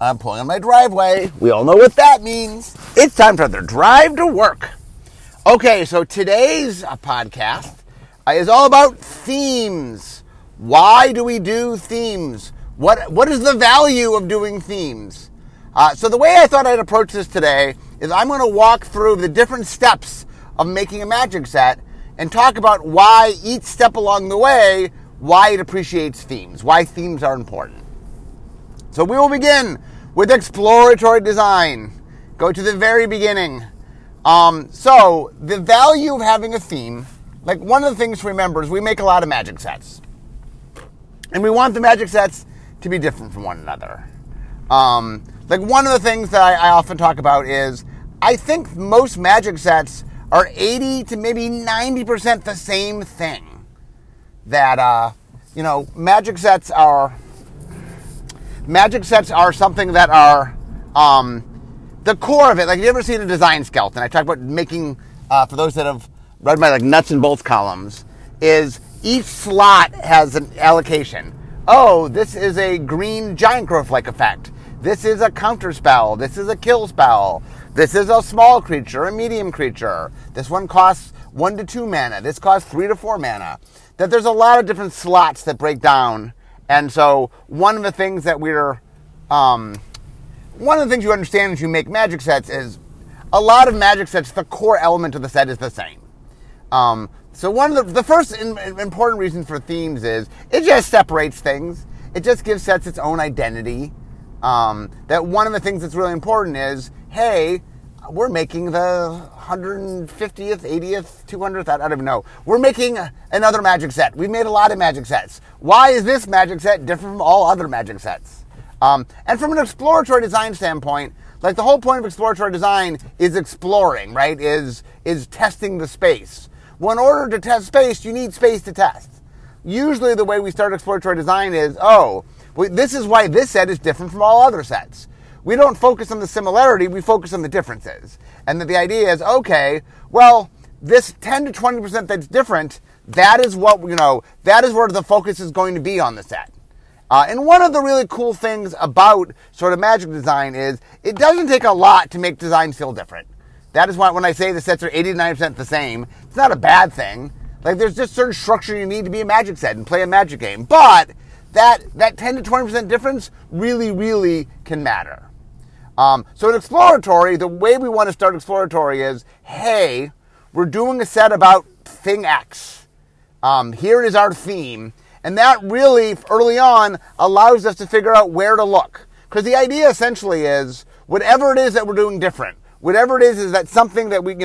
I'm pulling on my driveway. We all know what that means. It's time for the drive to work. Okay, so today's podcast is all about themes. Why do we do themes? What is the value of doing themes? So the way I thought I'd approach this today is I'm going to walk through the different steps of making a magic set and talk about why each step along the way, why it appreciates themes, why themes are important. So we will begin with exploratory design. Go to the very beginning. So the value of having a theme, like one of the things to remember is we make a lot of magic sets. And we want the magic sets to be different from one another. Like one of the things that I often talk about is I think most magic sets are 80 to maybe 90% the same thing. That, magic sets are something that are the core of it. Like, have you ever seen a design skeleton? I talk about making, for those that have read my nuts and bolts columns, is each slot has an allocation. Oh, this is a green giant growth-like effect. This is a counter spell. This is a kill spell. This is a small creature, a medium creature. This one costs 1 to 2 mana. This costs 3 to 4 mana. That there's a lot of different slots that break down. And so one of the things that one of the things you understand as you make magic sets is a lot of magic sets, the core element of the set is the same. So one of the first important reason for themes is it just separates things. It just gives sets its own identity. That one of the things that's really important is, hey, we're making the 150th, 80th, 200th, I don't even know. We're making another magic set. We've made a lot of magic sets. Why is this magic set different from all other magic sets? And from an exploratory design standpoint, like the whole point of exploratory design is exploring, right? Is testing the space. Well, in order to test space, you need space to test. Usually the way we start exploratory design is, this is why this set is different from all other sets. We don't focus on the similarity, we focus on the differences. And the idea is, this 10 to 20% that's different, that is what, that is where the focus is going to be on the set. And one of the really cool things about sort of magic design is it doesn't take a lot to make design feel different. That is why when I say the sets are 80 to 90% the same, it's not a bad thing. Like there's just certain structure you need to be a magic set and play a magic game. But that 10 to 20% difference really, really can matter. So in exploratory, the way we want to start exploratory is, hey, we're doing a set about thing X. Here is our theme. And that really, early on, allows us to figure out where to look. Because the idea essentially is, whatever it is that we're doing different, whatever it is that something that we,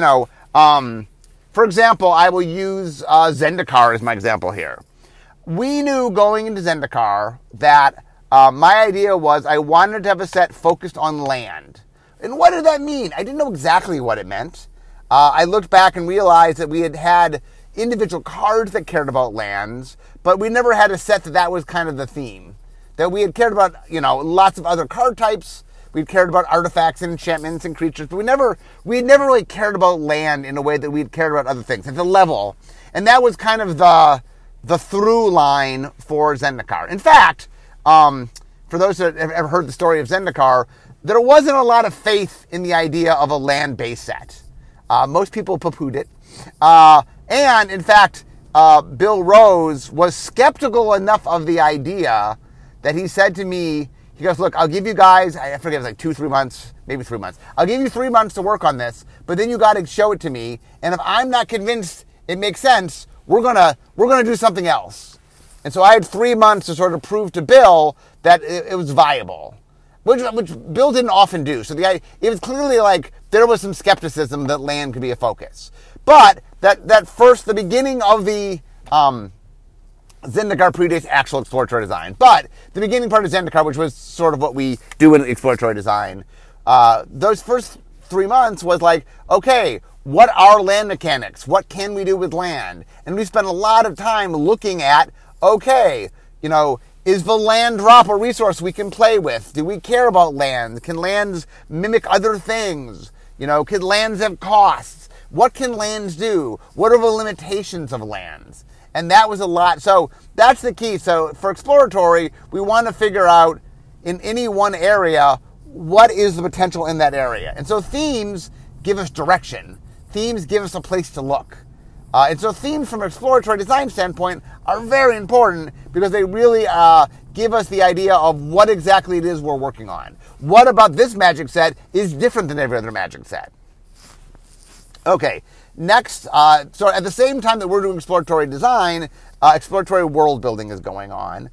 for example, I will use Zendikar as my example here. We knew going into Zendikar that my idea was I wanted to have a set focused on land. And what did that mean? I didn't know exactly what it meant. I looked back and realized that we had individual cards that cared about lands, but we never had a set that was kind of the theme. That we had cared about, lots of other card types. We'd cared about artifacts and enchantments and creatures, but we had never really cared about land in a way that we'd cared about other things at the level. And that was kind of the through line for Zendikar. In fact, for those that have ever heard the story of Zendikar, there wasn't a lot of faith in the idea of a land-based set. Most people poo-pooed it. And, in fact, Bill Rose was skeptical enough of the idea that he said to me, he goes, look, I'll give you guys, I forget, it was like 2-3 months, maybe 3 months. I'll give you 3 months to work on this, but then you got to show it to me. And if I'm not convinced it makes sense, we're gonna do something else. And so I had 3 months to sort of prove to Bill that it was viable, which Bill didn't often do. So it was clearly like there was some skepticism that land could be a focus. But the beginning of the Zendikar predates actual exploratory design. But the beginning part of Zendikar, which was sort of what we do in exploratory design, those first 3 months was like, okay, what are land mechanics? What can we do with land? And we spent a lot of time looking at, okay, is the land drop a resource we can play with? Do we care about lands? Can lands mimic other things? Can lands have costs? What can lands do? What are the limitations of lands? And that was a lot. So that's the key. So for exploratory, we want to figure out in any one area, what is the potential in that area. And so themes give us direction. Themes give us a place to look. And so themes from an exploratory design standpoint are very important because they really give us the idea of what exactly it is we're working on. What about this magic set is different than every other magic set? Okay, next, so at the same time that we're doing exploratory design, exploratory world building is going on.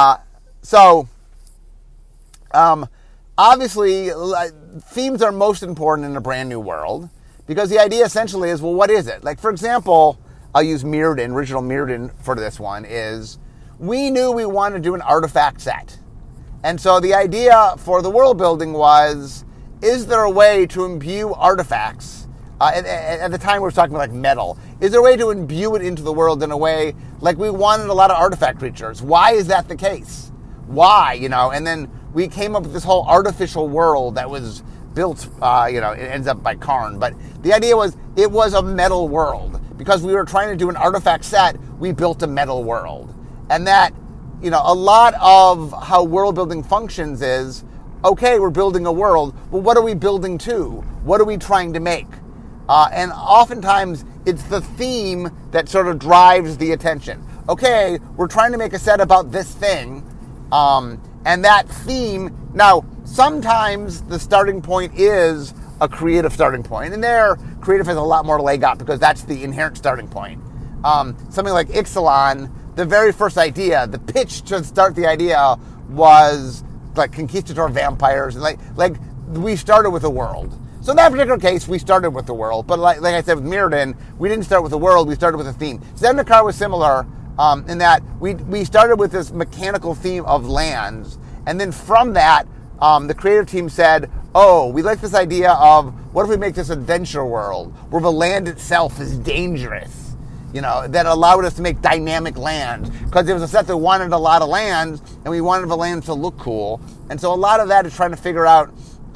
Obviously, themes are most important in a brand new world because the idea essentially is, well, what is it? Like, for example, I'll use Mirrodin, original Mirrodin for this one, is we knew we wanted to do an artifact set. And so the idea for the world building was, is there a way to imbue artifacts? At the time we were talking about like metal. Is there a way to imbue it into the world in a way like we wanted a lot of artifact creatures? Why is that the case? Why, and then we came up with this whole artificial world that was built, it ends up by Karn. But the idea was it was a metal world. Because we were trying to do an artifact set, we built a metal world. And that, a lot of how world building functions is, okay, we're building a world. Well, what are we building to? What are we trying to make? And oftentimes, it's the theme that sort of drives the attention. Okay, we're trying to make a set about this thing, and that theme, now, sometimes the starting point is a creative starting point, and there, creative has a lot more leg up because that's the inherent starting point. Something like Ixalan, the very first idea, the pitch to start the idea was like conquistador vampires, and like we started with a world. So in that particular case, we started with the world. But like I said with Mirrodin, we didn't start with the world, we started with a theme. Zendikar was similar in that we started with this mechanical theme of lands. And then from that, the creative team said, oh, we like this idea of what if we make this adventure world where the land itself is dangerous, that allowed us to make dynamic lands. Because there was a set that wanted a lot of lands, and we wanted the lands to look cool. And so a lot of that is trying to figure out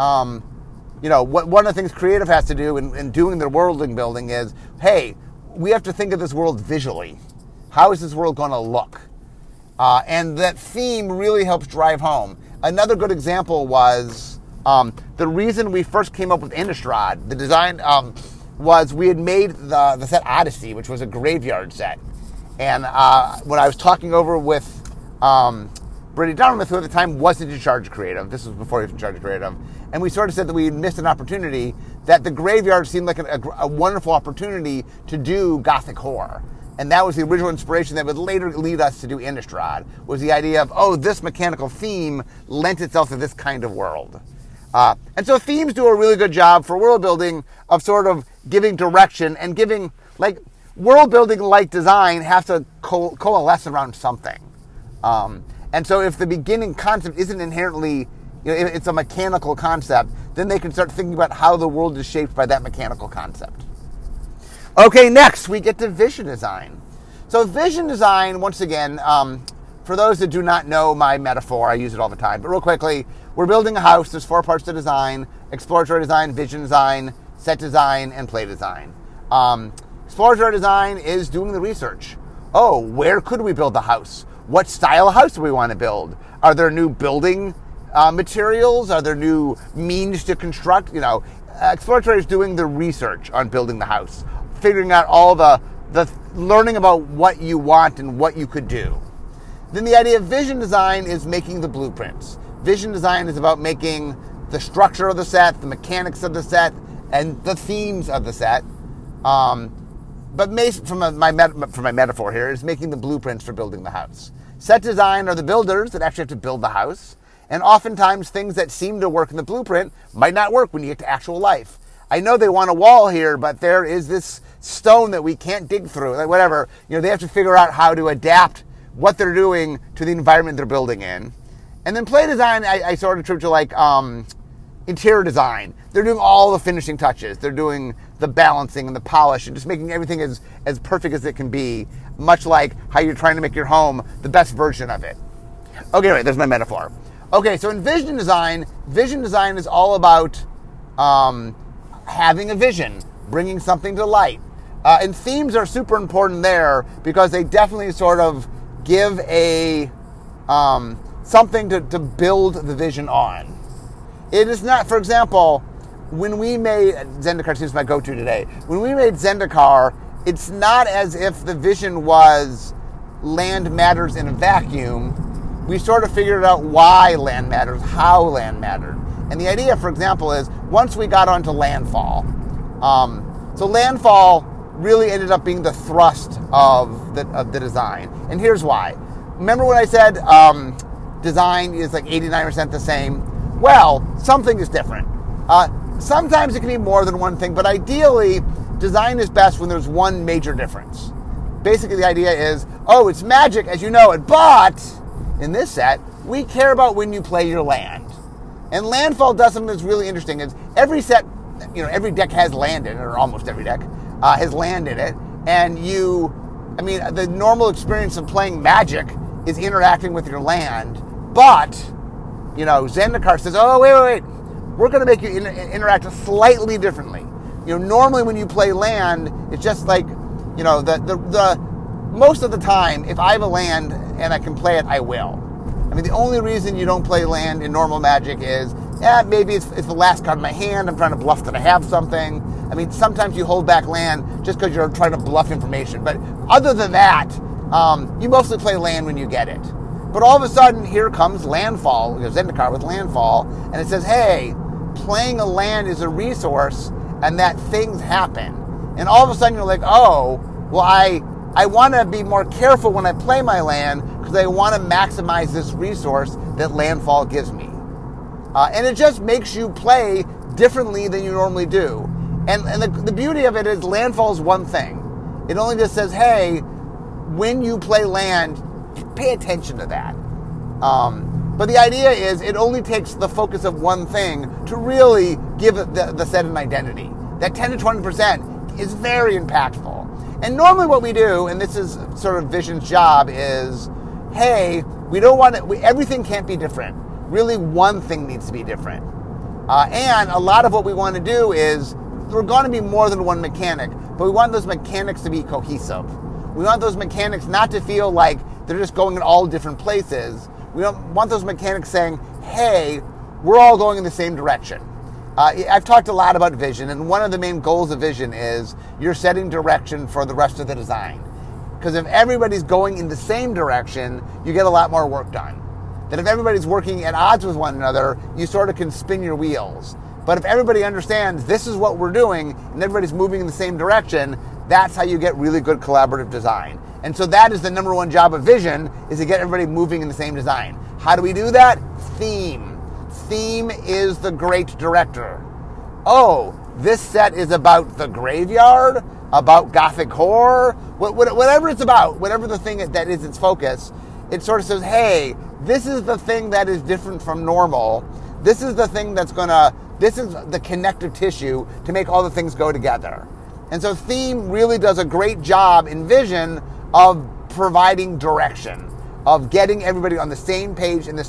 what one of the things creative has to do in doing the world building is, hey, we have to think of this world visually. How is this world going to look? And that theme really helps drive home. Another good example was the reason we first came up with Innistrad. The design was we had made the set Odyssey, which was a graveyard set. And when I was talking over with Brady Dartmouth, who at the time wasn't in charge of creative, this was before he was in charge of creative, and we sort of said that we had missed an opportunity, that the graveyard seemed like a wonderful opportunity to do Gothic horror. And that was the original inspiration that would later lead us to do Innistrad, was the idea of, this mechanical theme lent itself to this kind of world. And so themes do a really good job for world building of sort of giving direction and giving, world building like design has to coalesce around something. And so if the beginning concept isn't inherently, it's a mechanical concept, then they can start thinking about how the world is shaped by that mechanical concept. Okay, next we get to vision design. So vision design, once again, for those that do not know my metaphor, I use it all the time, but real quickly, we're building a house. There's 4 parts to design: exploratory design, vision design, set design, and play design. Exploratory design is doing the research. Oh, where could we build the house? What style of house do we want to build? Are there new building materials? Are there new means to construct? Exploratory is doing the research on building the house, figuring out all the learning about what you want and what you could do. Then the idea of vision design is making the blueprints. Vision design is about making the structure of the set, the mechanics of the set, and the themes of the set. But from my metaphor here is making the blueprints for building the house. Set design are the builders that actually have to build the house. And oftentimes things that seem to work in the blueprint might not work when you get to actual life. I know they want a wall here, but there is this stone that we can't dig through. Whatever. They have to figure out how to adapt what they're doing to the environment they're building in. And then play design, I sort of attribute to interior design. They're doing all the finishing touches. They're doing the balancing and the polish and just making everything as perfect as it can be, much like how you're trying to make your home the best version of it. Okay, right, there's my metaphor. Okay, so in vision design is all about having a vision, bringing something to light. And themes are super important there because they definitely sort of give a something to build the vision on. It is not, for example, when we made Zendikar, seems my go-to today. When we made Zendikar, it's not as if the vision was land matters in a vacuum. We sort of figured out why land matters, how land mattered. And the idea, for example, is once we got onto landfall, so landfall really ended up being the thrust of the design. And here's why. Remember when I said design is like 89% the same? Well, something is different. Sometimes it can be more than one thing, but ideally, design is best when there's one major difference. Basically, the idea is, oh, it's magic as you know it, but in this set, we care about when you play your land. And Landfall does something that's really interesting. Is every set, every deck has land in it, or almost every deck has land in it, and the normal experience of playing Magic is interacting with your land, but Zendikar says, oh, wait, we're going to make you interact slightly differently. Normally when you play land, it's just like, the most of the time, if I have a land and I can play it, I will. The only reason you don't play land in normal Magic is, maybe it's the last card in my hand, I'm trying to bluff that I have something. Sometimes you hold back land just because you're trying to bluff information. But other than that, you mostly play land when you get it. But all of a sudden, here comes Landfall, Zendikar with Landfall, and it says, hey, playing a land is a resource, and that things happen. And all of a sudden, you're like, oh, well, I want to be more careful when I play my land because I want to maximize this resource that Landfall gives me. And it just makes you play differently than you normally do. And the beauty of it is Landfall is one thing. It only just says, hey, when you play land, pay attention to that. But the idea is it only takes the focus of one thing to really give the set an identity. That 10 to 20% is very impactful. And normally what we do, and this is sort of Vision's job, is, hey, we don't want to, everything can't be different. Really, one thing needs to be different. And a lot of what we want to do is, we're going to be more than one mechanic, but we want those mechanics to be cohesive. We want those mechanics not to feel like they're just going in all different places. We don't want those mechanics saying, hey, we're all going in the same direction. I've talked a lot about Vision, and one of the main goals of Vision is you're setting direction for the rest of the design. Because if everybody's going in the same direction, you get a lot more work done. That if everybody's working at odds with one another, you sort of can spin your wheels. But if everybody understands this is what we're doing, and everybody's moving in the same direction, that's how you get really good collaborative design. And so that is the number one job of Vision, is to get everybody moving in the same design. How do we do that? Theme. Theme is the great director. Oh, this set is about the graveyard, about Gothic horror, whatever it's about, whatever the thing that is its focus, it sort of says, hey, this is the thing that is different from normal. This is the thing this is the connective tissue to make all the things go together. And so theme really does a great job in Vision of providing direction, of getting everybody on the same page and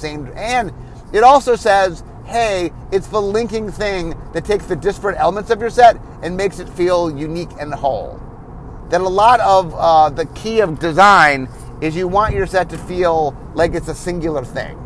it also says, hey, it's the linking thing that takes the disparate elements of your set and makes it feel unique and whole. That a lot of the key of design is you want your set to feel like it's a singular thing.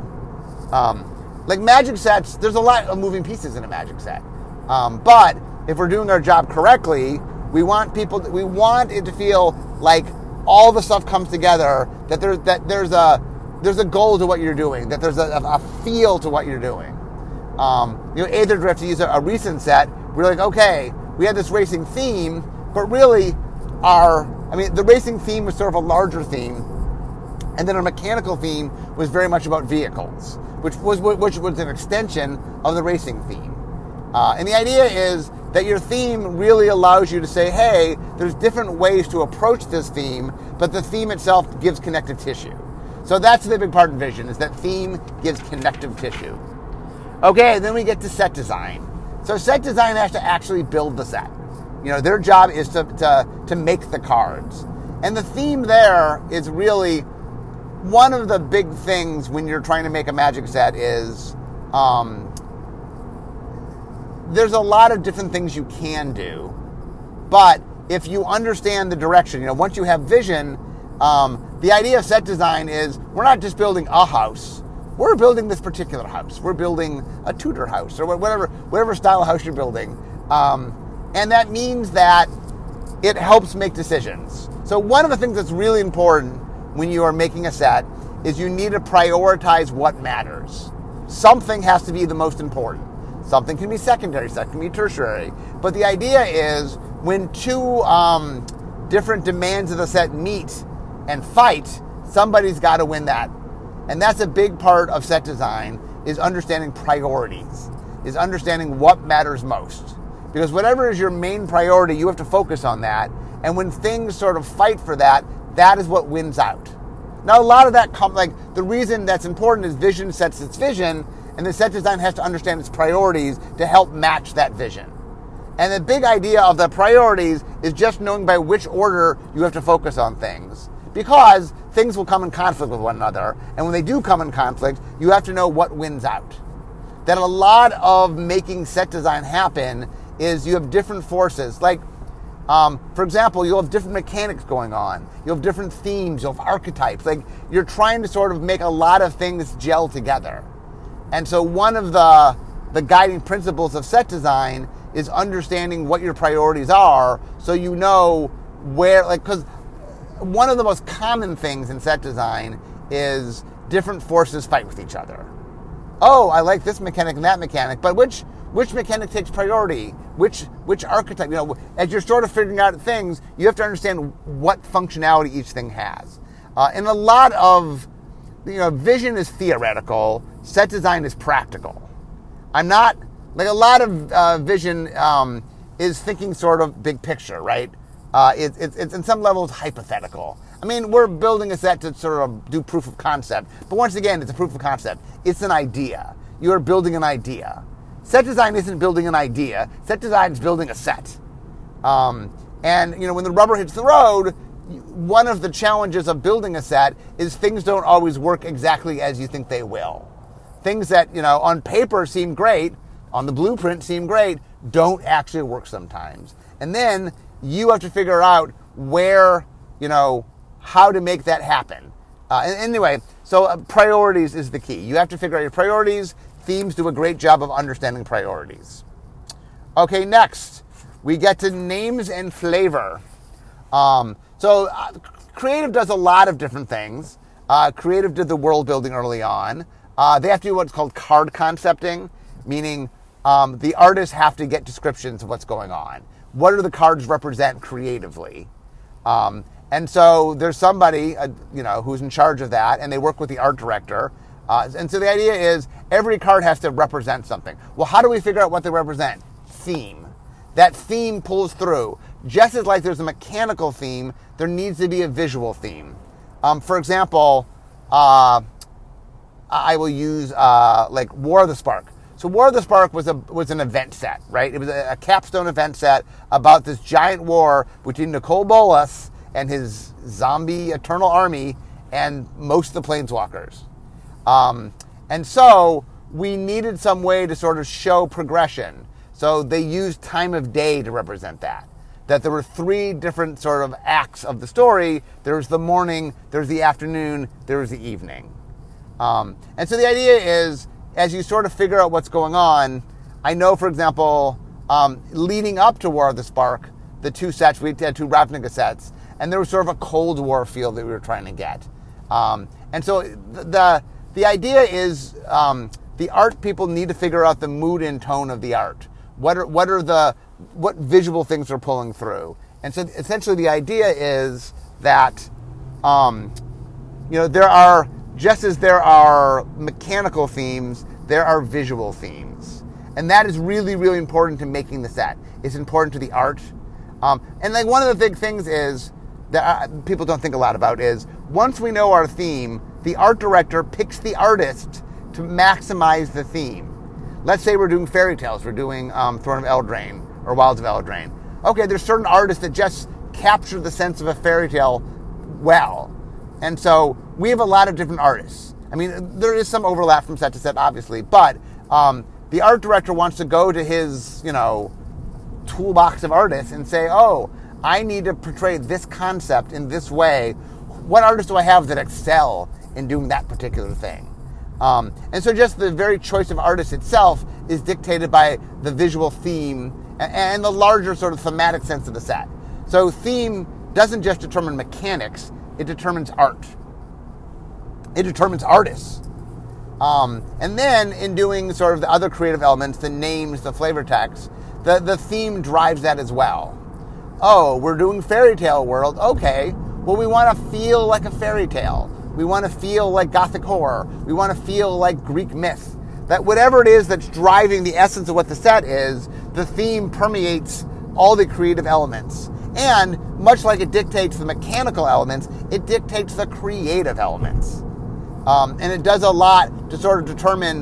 Like Magic sets, there's a lot of moving pieces in a Magic set. But if we're doing our job correctly, we want it to feel like all the stuff comes together, that there's a goal to what you're doing, that there's a feel to what you're doing. Aether Drift, to use a recent set, we're like, okay, we had this racing theme, but really the racing theme was sort of a larger theme, and then our mechanical theme was very much about vehicles, which was an extension of the racing theme. And the idea is that your theme really allows you to say, hey, there's different ways to approach this theme, but the theme itself gives connective tissue. So that's the big part of Vision, is that theme gives connective tissue. Okay, then we get to set design. So set design has to actually build the set. Their job is to make the cards. And the theme there is really one of the big things when you're trying to make a Magic set is there's a lot of different things you can do. But if you understand the direction, once you have Vision, the idea of set design is we're not just building a house. we're building this particular house. We're building a Tudor house or whatever style of house you're building. And that means that it helps make decisions. So one of the things that's really important when you are making a set is you need to prioritize what matters. Something has to be the most important. Something can be secondary, something can be tertiary. But the idea is when two different demands of the set meet and fight, somebody's got to win that. And that's a big part of set design, is understanding priorities, is understanding what matters most. Because whatever is your main priority, you have to focus on that. And when things sort of fight for that, that is what wins out. Now, a lot of that the reason that's important is vision sets its vision, and the set design has to understand its priorities to help match that vision. And the big idea of the priorities is just knowing by which order you have to focus on things. Because things will come in conflict with one another, and when they do come in conflict, you have to know what wins out. That a lot of making set design happen is you have different forces. Like, for example, you'll have different mechanics going on. You'll have different themes. You'll have archetypes. Like, you're trying to sort of make a lot of things gel together. And so one of the guiding principles of set design is understanding what your priorities are, so you know where, because one of the most common things in set design is different forces fight with each other. Oh, I like this mechanic and that mechanic, but which mechanic takes priority? Which archetype? As you're sort of figuring out things, you have to understand what functionality each thing has. And a lot of, vision is theoretical. Set design is practical. A lot of vision is thinking sort of big picture, right? It's in some levels hypothetical. I mean, we're building a set to sort of do proof of concept, but once again, it's a proof of concept. It's an idea. You are building an idea. Set design isn't building an idea. Set design is building a set. And when the rubber hits the road, one of the challenges of building a set is things don't always work exactly as you think they will. Things that, on paper seem great, on the blueprint seem great, don't actually work sometimes. And then you have to figure out where, how to make that happen. Anyway, so priorities is the key. You have to figure out your priorities. Themes do a great job of understanding priorities. Okay, next, we get to names and flavor. Creative does a lot of different things. Creative did the world building early on. They have to do what's called card concepting, meaning the artists have to get descriptions of what's going on. What do the cards represent creatively? And so there's somebody, who's in charge of that, and they work with the art director. And so the idea is every card has to represent something. Well, how do we figure out what they represent? Theme. That theme pulls through. Just as like there's a mechanical theme, there needs to be a visual theme. For example, I will use War of the Spark. So War of the Spark was an event set, right? It was a capstone event set about this giant war between Nicol Bolas and his zombie eternal army and most of the planeswalkers. And so we needed some way to sort of show progression. So they used time of day to represent that. That there were 3 different sort of acts of the story. There was the morning, there was the afternoon, there was the evening. And so the idea is, as you sort of figure out what's going on, I know, for example, leading up to War of the Spark, the 2 sets, we had 2 Ravnica sets, and there was sort of a Cold War feel that we were trying to get. And so the idea is the art people need to figure out the mood and tone of the art. What visual things are pulling through. And so essentially the idea is that, there are, just as there are mechanical themes, there are visual themes. And that is really, really important to making the set. It's important to the art. And like one of the big things is that people don't think a lot about is once we know our theme, the art director picks the artist to maximize the theme. Let's say we're doing fairy tales. We're doing Throne of Eldraine or Wilds of Eldraine. Okay, there's certain artists that just capture the sense of a fairy tale well. And so we have a lot of different artists. I mean, there is some overlap from set to set, obviously, but the art director wants to go to his, toolbox of artists and say, oh, I need to portray this concept in this way. What artists do I have that excel in doing that particular thing? And so just the very choice of artist itself is dictated by the visual theme and the larger sort of thematic sense of the set. So theme doesn't just determine mechanics, it determines art. It determines artists. And then in doing sort of the other creative elements, the names, the flavor text, the theme drives that as well. Oh, we're doing fairy tale world. Okay, well, we want to feel like a fairy tale. We want to feel like Gothic horror. We want to feel like Greek myth. That whatever it is that's driving the essence of what the set is, the theme permeates all the creative elements. And much like it dictates the mechanical elements, it dictates the creative elements. And it does a lot to sort of determine,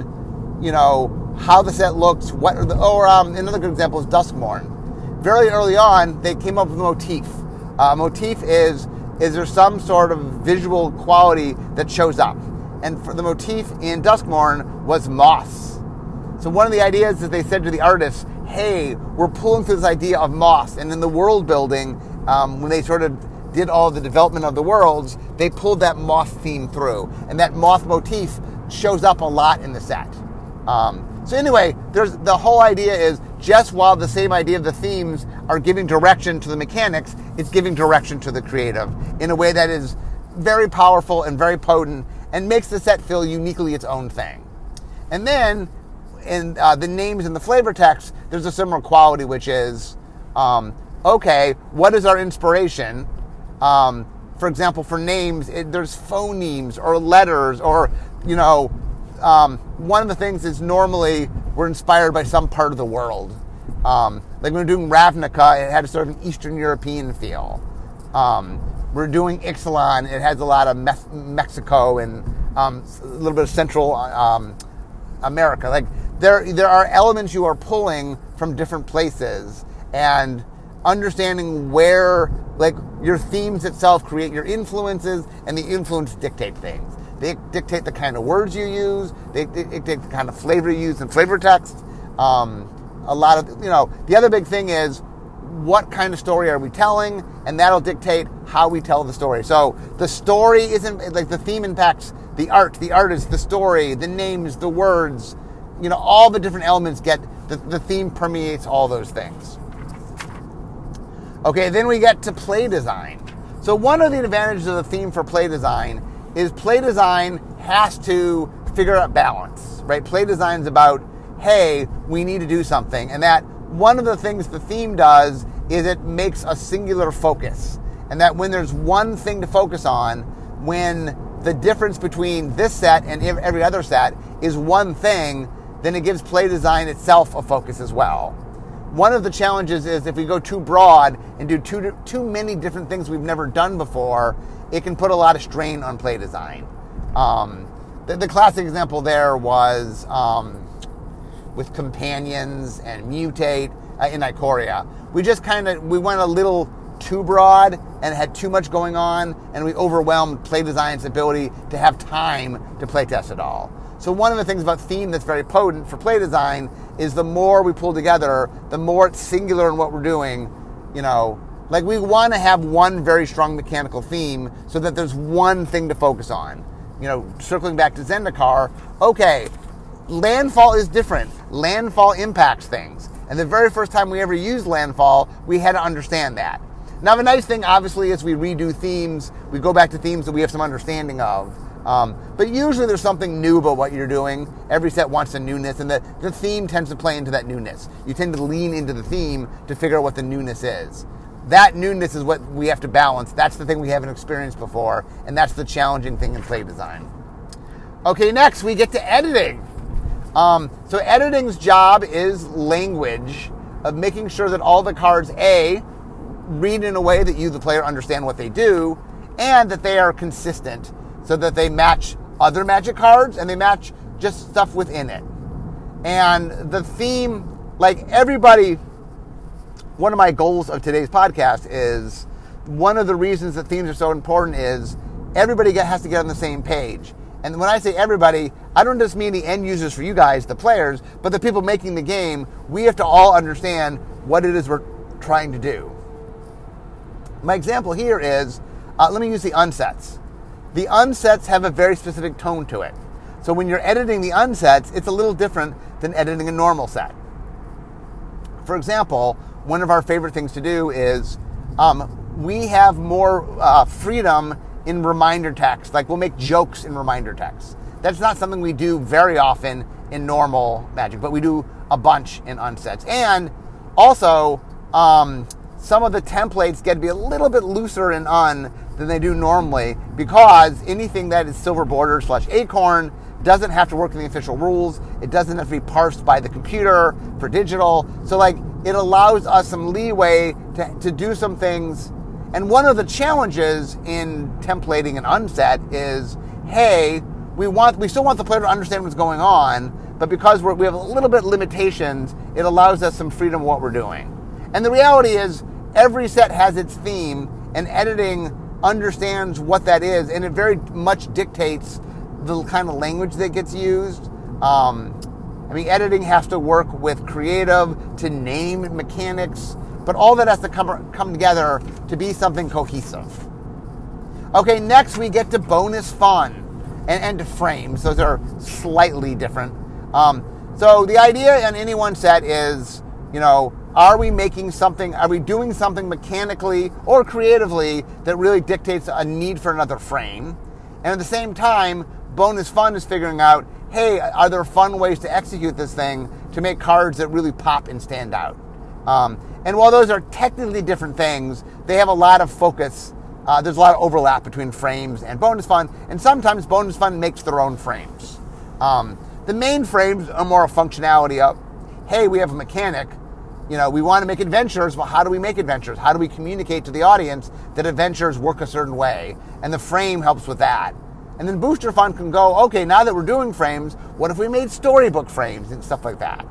how the set looks. Another good example is Duskmourn. Very early on, they came up with a motif. Motif is there some sort of visual quality that shows up? And for the motif in Duskmourn was moss. So one of the ideas that they said to the artists, hey, we're pulling through this idea of moss. And in the world building, when they sort of did all the development of the worlds, they pulled that moth theme through. And that moth motif shows up a lot in the set. So anyway, the whole idea is just while the same idea of the themes are giving direction to the mechanics, it's giving direction to the creative in a way that is very powerful and very potent and makes the set feel uniquely its own thing. And then in the names and the flavor text, there's a similar quality, which is, okay, what is our inspiration? For example, for names, there's phonemes or letters or, one of the things is normally we're inspired by some part of the world. Like when we're doing Ravnica, it had a sort of an Eastern European feel. We're doing Ixalan, it has a lot of Mexico and a little bit of Central America. Like there are elements you are pulling from different places, and understanding where, like, your themes itself create your influences, and the influence dictate things. They dictate the kind of words you use. They dictate the kind of flavor you use in flavor text. A lot of, the other big thing is what kind of story are we telling, and that'll dictate how we tell the story. So the story isn't, like, the theme impacts the artist, the story, the names, the words, all the different elements get, the theme permeates all those things. Okay, then we get to play design. So one of the advantages of the theme for play design is play design has to figure out balance, right? Play design is about, hey, we need to do something. And that one of the things the theme does is it makes a singular focus. And that when there's one thing to focus on, when the difference between this set and every other set is one thing, then it gives play design itself a focus as well. One of the challenges is if we go too broad and do too many different things we've never done before, it can put a lot of strain on play design. The classic example there was with Companions and Mutate in Ikoria. We went a little too broad and had too much going on, and we overwhelmed play design's ability to have time to play test it all. So one of the things about theme that's very potent for play design is the more we pull together, the more it's singular in what we're doing. Like we want to have one very strong mechanical theme so that there's one thing to focus on. Circling back to Zendikar, okay, landfall is different. Landfall impacts things. And the very first time we ever used landfall, we had to understand that. Now the nice thing, obviously, is we redo themes, we go back to themes that we have some understanding of. But usually there's something new about what you're doing. Every set wants a newness, and the theme tends to play into that newness. You tend to lean into the theme to figure out what the newness is. That newness is what we have to balance. That's the thing we haven't experienced before, and that's the challenging thing in play design. Okay, next we get to editing. So editing's job is language, of making sure that all the cards, A, read in a way that you, the player, understand what they do, and that they are consistent, so that they match other Magic cards and they match just stuff within it. And the theme, like everybody, one of my goals of today's podcast is, one of the reasons that themes are so important is everybody has to get on the same page. And when I say everybody, I don't just mean the end users for you guys, the players, but the people making the game. We have to all understand what it is we're trying to do. My example here is, let me use the unsets. The unsets have a very specific tone to it. So when you're editing the unsets, it's a little different than editing a normal set. For example, one of our favorite things to do is we have more freedom in reminder text. Like we'll make jokes in reminder text. That's not something we do very often in normal Magic, but we do a bunch in unsets. And also, some of the templates get to be a little bit looser in than they do normally, because anything that is silver border / acorn doesn't have to work in the official rules. It doesn't have to be parsed by the computer for digital. So like it allows us some leeway to do some things. And one of the challenges in templating an unset is, hey, we still want the player to understand what's going on, but because we have a little bit of limitations, it allows us some freedom in what we're doing. And the reality is, every set has its theme, and editing understands what that is, and it very much dictates the kind of language that gets used. Editing has to work with creative to name mechanics, but all that has to come together to be something cohesive. Okay, next we get to bonus fun and to frames. Those are slightly different. So the idea in any one set is, are we doing something mechanically or creatively that really dictates a need for another frame? And at the same time, bonus fun is figuring out, hey, are there fun ways to execute this thing to make cards that really pop and stand out? And while those are technically different things, they have a lot of focus. There's a lot of overlap between frames and bonus fun, and sometimes bonus fun makes their own frames. The main frames are more a functionality of, hey, we have a mechanic. We want to make adventures. Well, how do we make adventures? How do we communicate to the audience that adventures work a certain way? And the frame helps with that. And then booster fun can go, okay, now that we're doing frames, what if we made storybook frames and stuff like that?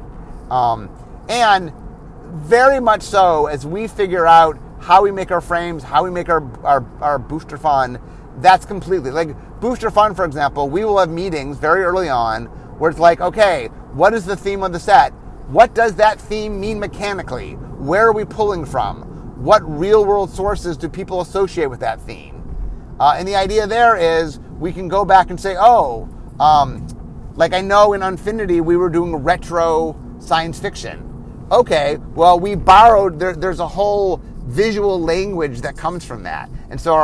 And very much so, as we figure out how we make our frames, how we make our booster fun, that's completely, like booster fun, for example, we will have meetings very early on where it's like, okay, what is the theme of the set? What does that theme mean mechanically? Where are we pulling from? What real-world sources do people associate with that theme? And the idea there is we can go back and say, like I know in Unfinity we were doing retro science fiction. Okay, well, we borrowed, there's a whole visual language that comes from that. And so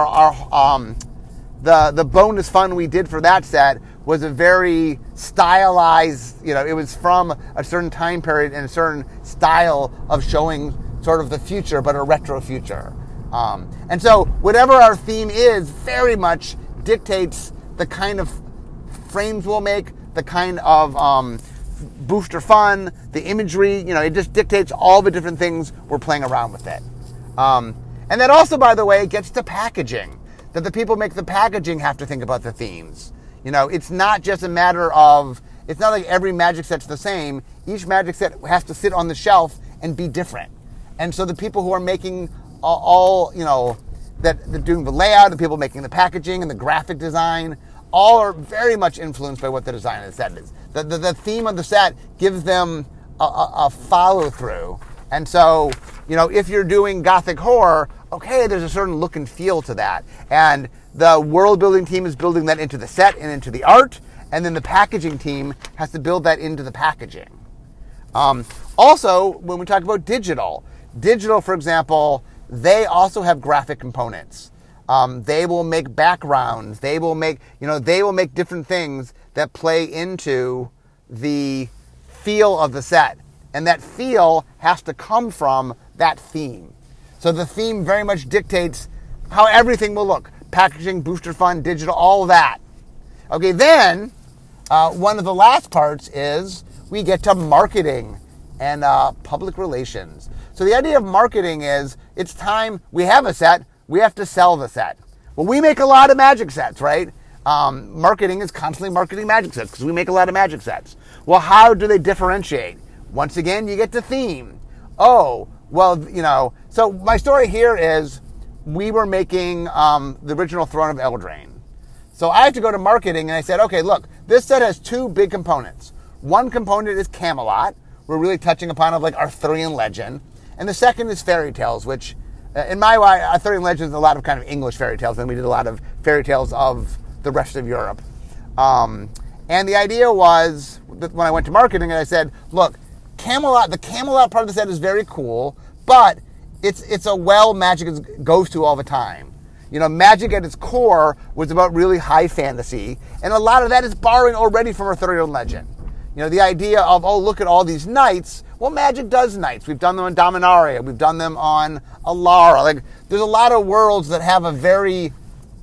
the bonus fun we did for that set was a very stylized, it was from a certain time period and a certain style of showing sort of the future, but a retro future. And so whatever our theme is very much dictates the kind of frames we'll make, the kind of booster fun, the imagery, it just dictates all the different things we're playing around with it. And that also, by the way, gets to packaging, that the people make the packaging have to think about the themes. It's not just a matter of, it's not like every Magic set's the same. Each Magic set has to sit on the shelf and be different. And so the people who are making that they're doing the layout, the people making the packaging and the graphic design, all are very much influenced by what the design of the set is. The theme of the set gives them a follow-through. And so, if you're doing Gothic horror, okay, there's a certain look and feel to that. And the world-building team is building that into the set and into the art, and then the packaging team has to build that into the packaging. Also, when we talk about digital, for example, they also have graphic components. They will make backgrounds. They will make different things that play into the feel of the set. And that feel has to come from that theme. So the theme very much dictates how everything will look. Packaging, booster fun, digital, all that. Okay, then one of the last parts is we get to marketing and public relations. So the idea of marketing is it's time, we have a set, we have to sell the set. Well, we make a lot of Magic sets, right? Marketing is constantly marketing Magic sets because we make a lot of Magic sets. Well, how do they differentiate? Once again, you get to theme. Oh, well, so my story here is we were making the original Throne of Eldraine. So I had to go to marketing and I said, okay, look, this set has two big components. One component is Camelot. We're really touching upon Arthurian legend. And the second is fairy tales, which in my way, Arthurian legend is a lot of kind of English fairy tales, and we did a lot of fairy tales of the rest of Europe. And the idea was that when I went to marketing, and I said, look, the Camelot part of the set is very cool, but it's a well Magic goes to all the time. You know, Magic at its core was about really high fantasy, and a lot of that is borrowing already from Arthurian legend. You know, the idea of, oh, look at all these knights. Well, Magic does knights. We've done them on Dominaria. We've done them on Alara. Like, there's a lot of worlds that have a very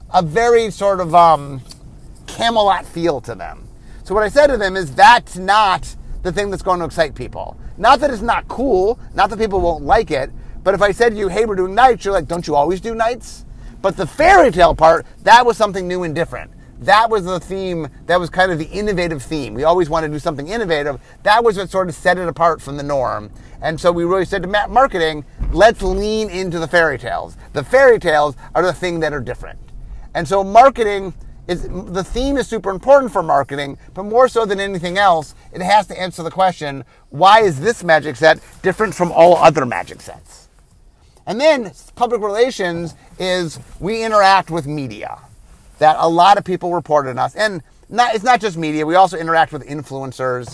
sort of Camelot feel to them. So what I said to them is that's not the thing that's going to excite people. Not that it's not cool, not that people won't like it, but if I said to you, hey, we're doing knights, you're like, don't you always do knights? But the fairy tale part, that was something new and different. That was the theme, that was kind of the innovative theme. We always want to do something innovative. That was what sort of set it apart from the norm. And so we really said to marketing, let's lean into the fairy tales. The fairy tales are the thing that are different. And so marketing, the theme is super important for marketing, but more so than anything else, it has to answer the question, why is this Magic set different from all other Magic sets? And then public relations is we interact with media that a lot of people reported on us. And it's not just media. We also interact with influencers.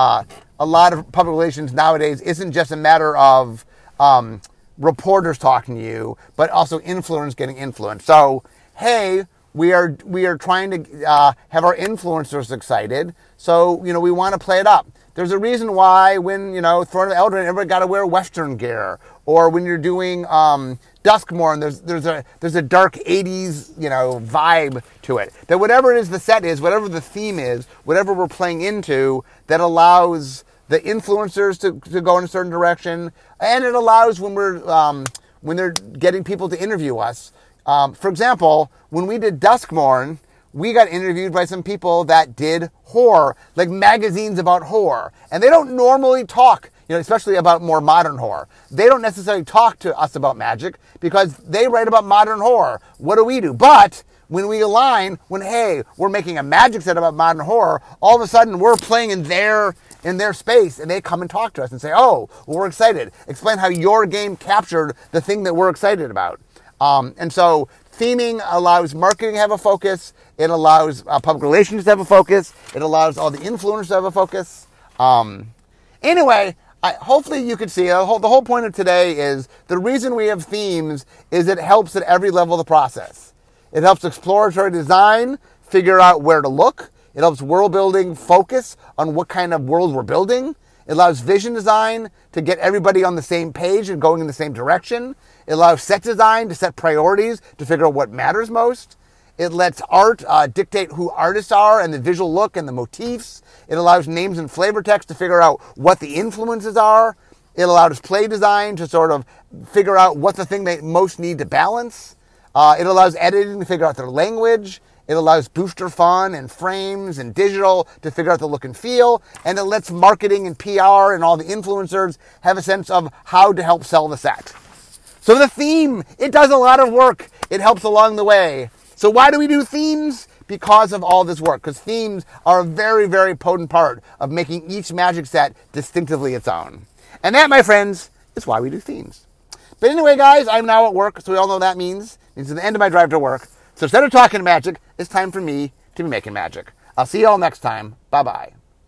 A lot of public relations nowadays isn't just a matter of reporters talking to you, but also influencers getting influenced. So, hey, we are trying to have our influencers excited. So, you know, we want to play it up. There's a reason why when, you know, Throne of Eldraine, everybody got to wear Western gear. Or when you're doing Duskmourn, there's a dark 80s, you know, vibe to it. That whatever it is the set is, whatever the theme is, whatever we're playing into, that allows the influencers to go in a certain direction. And it allows when they're getting people to interview us. For example, when we did Duskmourn, we got interviewed by some people that did horror, like magazines about horror. And they don't normally talk, you know, especially about more modern horror. They don't necessarily talk to us about Magic because they write about modern horror. What do we do? But when we align, hey, we're making a Magic set about modern horror, all of a sudden we're playing in their space, and they come and talk to us and say, oh, well, we're excited. Explain how your game captured the thing that we're excited about. And so theming allows marketing to have a focus. It allows public relations to have a focus. It allows all the influencers to have a focus. Anyway, hopefully you can see the whole point of today is the reason we have themes is it helps at every level of the process. It helps exploratory design figure out where to look. It helps world building focus on what kind of world we're building. It allows vision design to get everybody on the same page and going in the same direction. It allows set design to set priorities to figure out what matters most. It lets art dictate who artists are and the visual look and the motifs. It allows names and flavor text to figure out what the influences are. It allows play design to sort of figure out what the thing they most need to balance. It allows editing to figure out their language. It allows booster fun and frames and digital to figure out the look and feel. And it lets marketing and PR and all the influencers have a sense of how to help sell the set. So the theme, it does a lot of work. It helps along the way. So why do we do themes? Because of all this work. Because themes are a very, very potent part of making each Magic set distinctively its own. And that, my friends, is why we do themes. But anyway, guys, I'm now at work, so we all know what that means. It means it's the end of my drive to work. So instead of talking Magic, it's time for me to be making Magic. I'll see you all next time. Bye-bye.